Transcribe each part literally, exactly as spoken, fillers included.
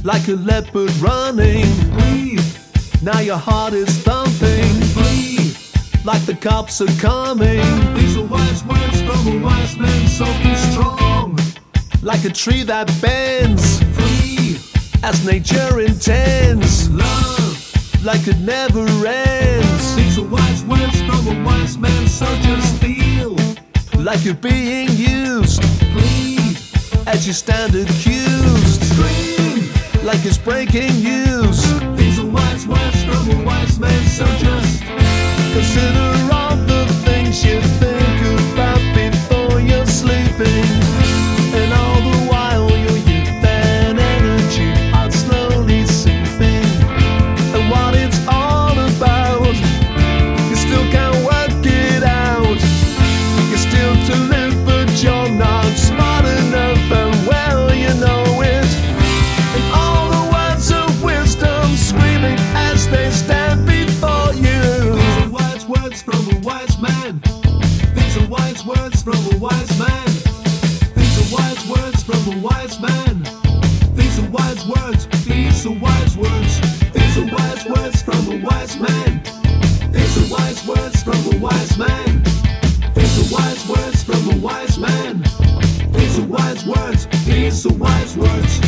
like a leopard running. Breathe, Now your heart is thumping, flee. like the cops are coming. These are wise words from a wise man, so be strong. Like a tree that bends, Free, as nature intends. love. Like it never ends. These are wise words from a wise man, so just feel. Like you're being used, Plead, as you stand accused. scream. Like it's breaking news. These are wise words from a wise man, so just Consider all the things you think about before you're sleeping. And all the while your youth and energy are slowly seeping. And what it's all about, you still can't work it out. You're still to live, but you're not smart enough, and well you know it. And all the words of wisdom screaming as they stand before you. These are wise words from a wise man. These are wise words from a wise man. These are wise words from a wise man. These are wise words. These are wise words. These are wise words from a wise man. These are wise words from a wise man. These are wise words from a wise man. These are wise words. These are wise words.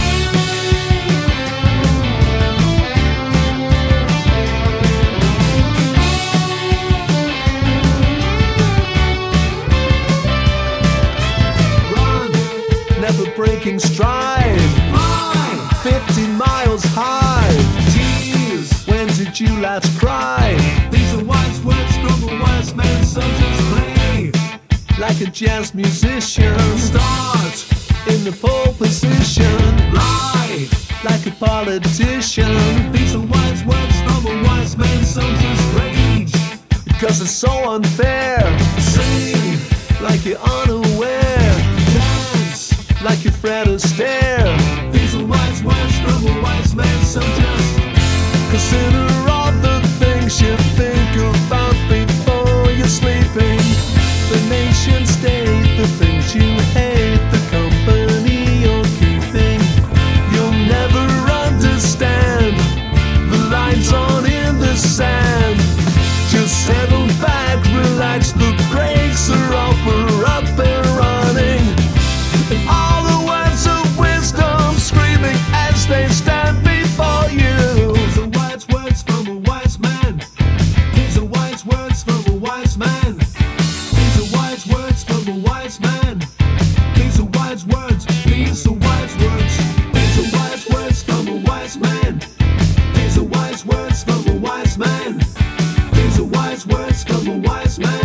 Run, Never breaking stride, fly, fifty miles high. tears. When did you last cry? These are wise words from a wise man, so just play. Like a jazz musician, Start, in the pole position. lie. Like a politician, These are wise words from a wise man, so just rage. because it's so unfair. Sing, Like you're unaware, dance. like you're Fred Astaire. These are wise words from a wise man, so just Consider all the things you think about before you're sleeping. The nation state, the things you hate, the company you're keeping. You'll never understand the lines on in the sand. Just settle back, relax, the brakes are off, we're up and running. And all the words of wisdom screaming as they stand before you. These are wise words from a wise man. These are wise words from a wise man. These are wise words from a wise man. These are wise words. These are wise words. These are wise words from a wise man. These are wise words from a wise man. These are wise words from a wise man.